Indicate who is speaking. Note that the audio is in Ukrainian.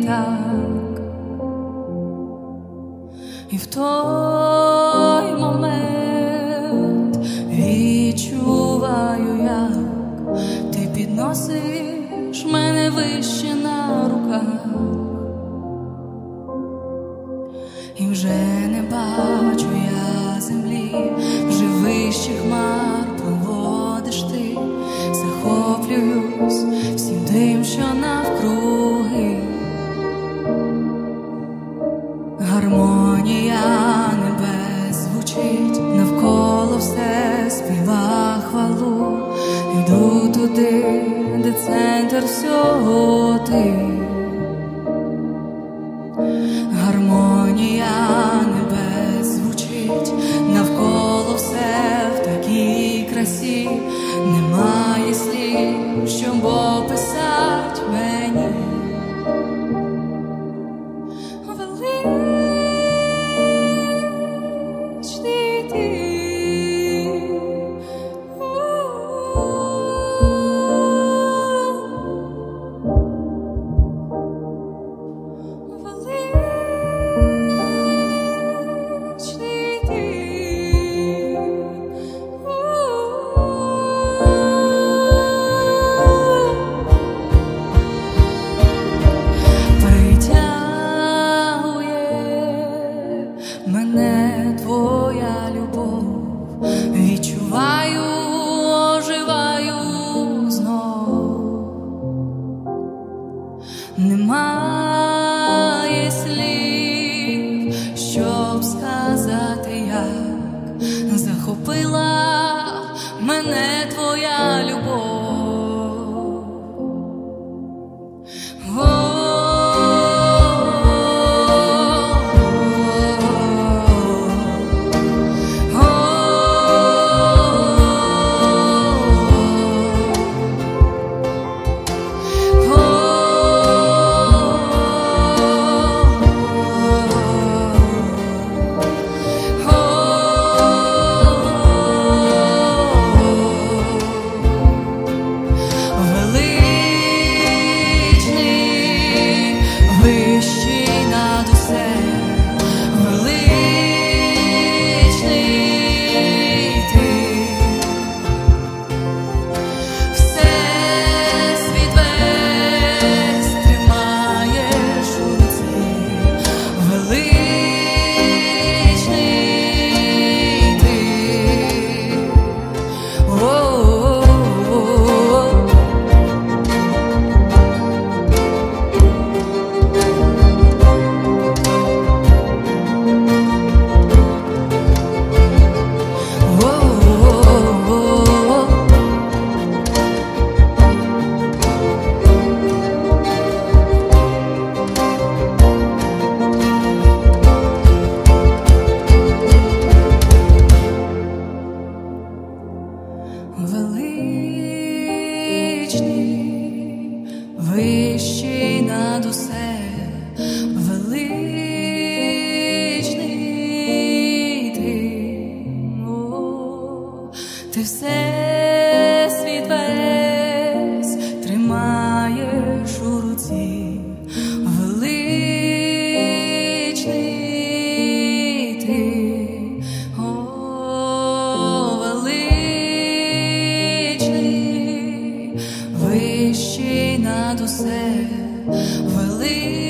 Speaker 1: так. І в той момент відчуваю, як ти підносиш мене вище на руках. І вже не бачу я землі, вже вище хмар проводиш ти. Захоплююсь всім тим, що навкруги. Гармонія небес звучить, навколо все співа хвалу. Йду туди, де центр всього ти. Гармонія небес звучить, навколо все в такій красі. Немає слів, щоб описать мені. Величний ти, мене твоя любов, відчуваю, оживаю знов. Немає слів, щоб сказати, як захопила мене твоя любов. Величний, вищий над усе, величний ти, о, ти всесвіт весь тримаєш у руці, величний ти, о, вищий над усе, великий.